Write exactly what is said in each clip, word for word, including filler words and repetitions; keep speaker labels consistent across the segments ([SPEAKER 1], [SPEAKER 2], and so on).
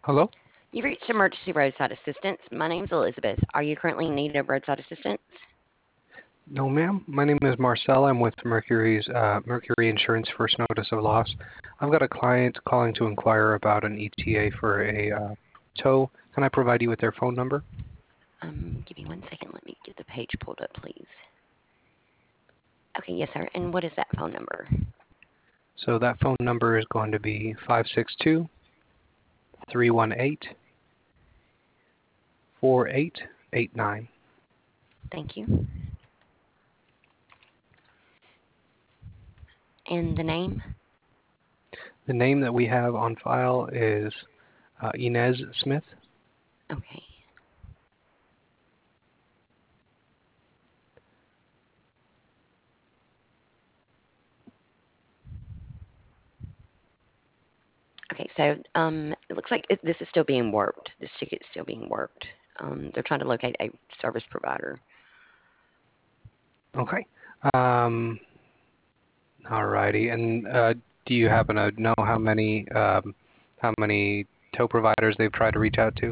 [SPEAKER 1] Hello?
[SPEAKER 2] You've reached emergency roadside assistance. My name's Elizabeth. Are you currently in need of roadside assistance?
[SPEAKER 1] No, ma'am. My name is Marcel. I'm with Mercury's uh, Mercury Insurance First Notice of Loss. I've got a client calling to inquire about an E T A for a uh, tow. Can I provide you with their phone number?
[SPEAKER 2] Um, give me one second. Let me get the page pulled up, please. Okay, yes, sir. And what is that phone number?
[SPEAKER 1] So that phone number is going to be five six two, three one eight, four eight eight nine.
[SPEAKER 2] Thank you. And the name?
[SPEAKER 1] The name that we have on file is uh, Inez Smith.
[SPEAKER 2] Okay. Okay, so um, it looks like it, this is still being worked. This ticket is still being worked. Um, they're trying to locate a service provider.
[SPEAKER 1] Okay. Um, alrighty. And uh, do you happen to know how many um, how many tow providers they've tried to reach out to?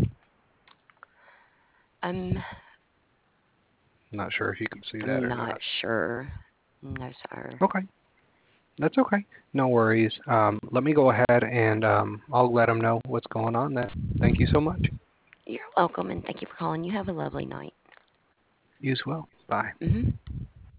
[SPEAKER 2] Um,
[SPEAKER 1] I'm not sure if you can see that
[SPEAKER 2] I'm
[SPEAKER 1] or
[SPEAKER 2] not
[SPEAKER 1] not.
[SPEAKER 2] sure. No, sir.
[SPEAKER 1] Okay, that's okay. No worries. Um, let me go ahead and um, I'll let them know what's going on then. Thank you so much.
[SPEAKER 2] You're welcome, and thank you for calling. You have a lovely night.
[SPEAKER 1] You as well. Bye.
[SPEAKER 2] Mm-hmm.